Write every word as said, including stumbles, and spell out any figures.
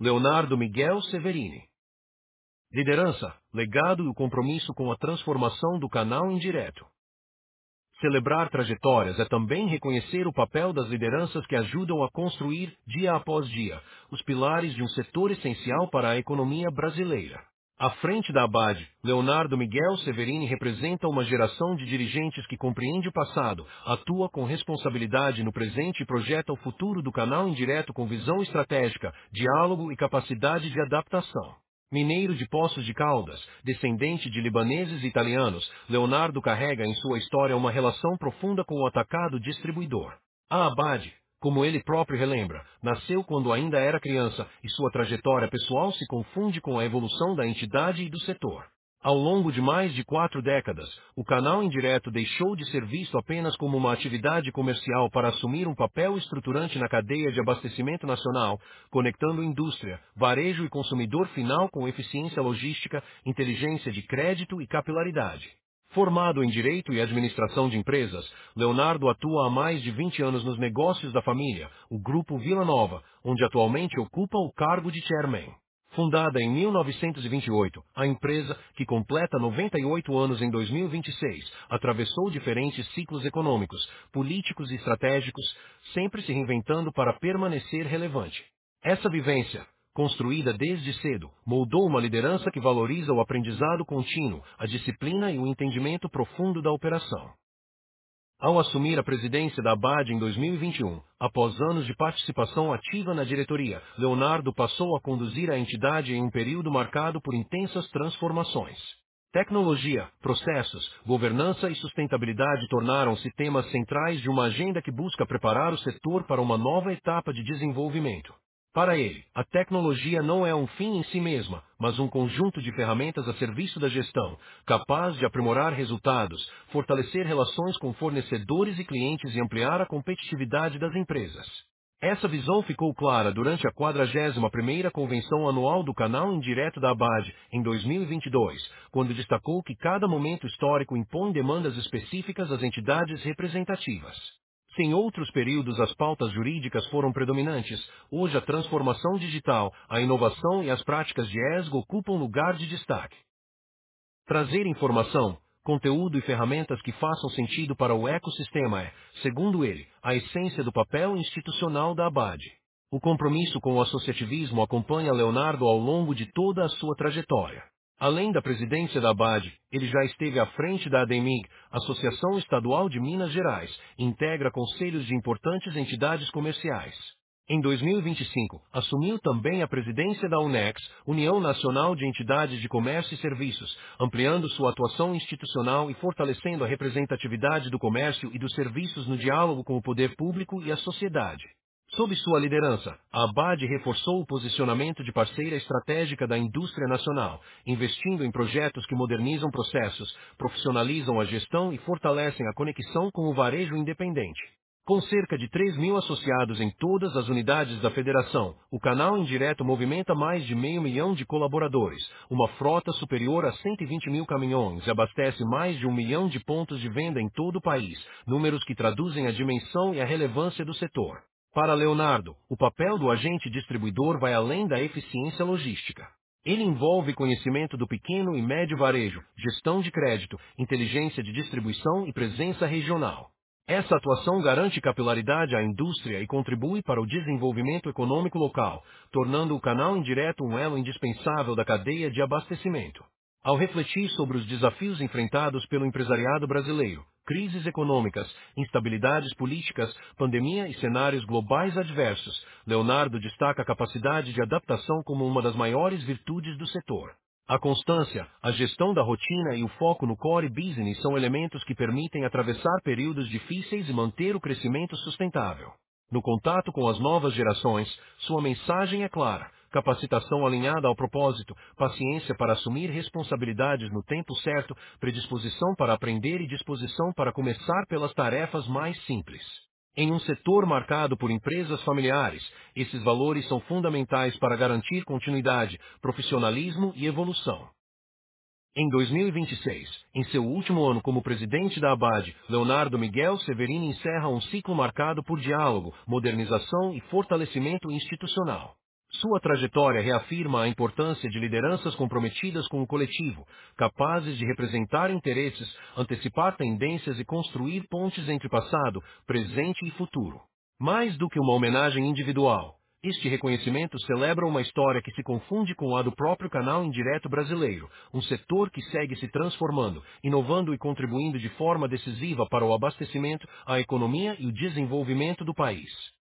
Leonardo Miguel Severini. Liderança, legado e o compromisso com a transformação do canal indireto. Celebrar trajetórias é também reconhecer o papel das lideranças que ajudam a construir, dia após dia, os pilares de um setor essencial para a economia brasileira. À frente da Abade, Leonardo Miguel Severini representa uma geração de dirigentes que compreende o passado, atua com responsabilidade no presente e projeta o futuro do canal indireto com visão estratégica, diálogo e capacidade de adaptação. Mineiro de Poços de Caldas, descendente de libaneses e italianos, Leonardo carrega em sua história uma relação profunda com o atacado distribuidor. A Abade, como ele próprio relembra, nasceu quando ainda era criança e sua trajetória pessoal se confunde com a evolução da entidade e do setor. Ao longo de mais de quatro décadas, o canal indireto deixou de ser visto apenas como uma atividade comercial para assumir um papel estruturante na cadeia de abastecimento nacional, conectando indústria, varejo e consumidor final com eficiência logística, inteligência de crédito e capilaridade. Formado em Direito e Administração de Empresas, Leonardo atua há mais de vinte anos nos negócios da família, o Grupo Vila Nova, onde atualmente ocupa o cargo de chairman. Fundada em mil novecentos e vinte e oito, a empresa, que completa noventa e oito anos em dois mil e vinte e seis, atravessou diferentes ciclos econômicos, políticos e estratégicos, sempre se reinventando para permanecer relevante. Essa vivência, construída desde cedo, moldou uma liderança que valoriza o aprendizado contínuo, a disciplina e o entendimento profundo da operação. Ao assumir a presidência da Abade em dois mil e vinte e um, após anos de participação ativa na diretoria, Leonardo passou a conduzir a entidade em um período marcado por intensas transformações. Tecnologia, processos, governança e sustentabilidade tornaram-se temas centrais de uma agenda que busca preparar o setor para uma nova etapa de desenvolvimento. Para ele, a tecnologia não é um fim em si mesma, mas um conjunto de ferramentas a serviço da gestão, capaz de aprimorar resultados, fortalecer relações com fornecedores e clientes e ampliar a competitividade das empresas. Essa visão ficou clara durante a quadragésima primeira Convenção Anual do Canal Indireto da Abade, em dois mil e vinte e dois, quando destacou que cada momento histórico impõe demandas específicas às entidades representativas. Se em outros períodos as pautas jurídicas foram predominantes, hoje a transformação digital, a inovação e as práticas de ESG ocupam lugar de destaque. Trazer informação, conteúdo e ferramentas que façam sentido para o ecossistema é, segundo ele, a essência do papel institucional da Abade. O compromisso com o associativismo acompanha Leonardo ao longo de toda a sua trajetória. Além da presidência da Abade, ele já esteve à frente da ADEMIG, Associação Estadual de Minas Gerais, e integra conselhos de importantes entidades comerciais. Em dois mil e vinte e cinco, assumiu também a presidência da UNEX, União Nacional de Entidades de Comércio e Serviços, ampliando sua atuação institucional e fortalecendo a representatividade do comércio e dos serviços no diálogo com o poder público e a sociedade. Sob sua liderança, a Abade reforçou o posicionamento de parceira estratégica da indústria nacional, investindo em projetos que modernizam processos, profissionalizam a gestão e fortalecem a conexão com o varejo independente. Com cerca de três mil associados em todas as unidades da federação, o canal indireto movimenta mais de meio milhão de colaboradores, uma frota superior a cento e vinte mil caminhões e abastece mais de um milhão de pontos de venda em todo o país, números que traduzem a dimensão e a relevância do setor. Para Leonardo, o papel do agente distribuidor vai além da eficiência logística. Ele envolve conhecimento do pequeno e médio varejo, gestão de crédito, inteligência de distribuição e presença regional. Essa atuação garante capilaridade à indústria e contribui para o desenvolvimento econômico local, tornando o canal indireto um elo indispensável da cadeia de abastecimento. Ao refletir sobre os desafios enfrentados pelo empresariado brasileiro, crises econômicas, instabilidades políticas, pandemia e cenários globais adversos, Leonardo destaca a capacidade de adaptação como uma das maiores virtudes do setor. A constância, a gestão da rotina e o foco no core business são elementos que permitem atravessar períodos difíceis e manter o crescimento sustentável. No contato com as novas gerações, sua mensagem é clara: capacitação alinhada ao propósito, paciência para assumir responsabilidades no tempo certo, predisposição para aprender e disposição para começar pelas tarefas mais simples. Em um setor marcado por empresas familiares, esses valores são fundamentais para garantir continuidade, profissionalismo e evolução. Em dois mil e vinte e seis, em seu último ano como presidente da Abade, Leonardo Miguel Severini encerra um ciclo marcado por diálogo, modernização e fortalecimento institucional. Sua trajetória reafirma a importância de lideranças comprometidas com o coletivo, capazes de representar interesses, antecipar tendências e construir pontes entre passado, presente e futuro. Mais do que uma homenagem individual, este reconhecimento celebra uma história que se confunde com a do próprio canal indireto brasileiro, um setor que segue se transformando, inovando e contribuindo de forma decisiva para o abastecimento, a economia e o desenvolvimento do país.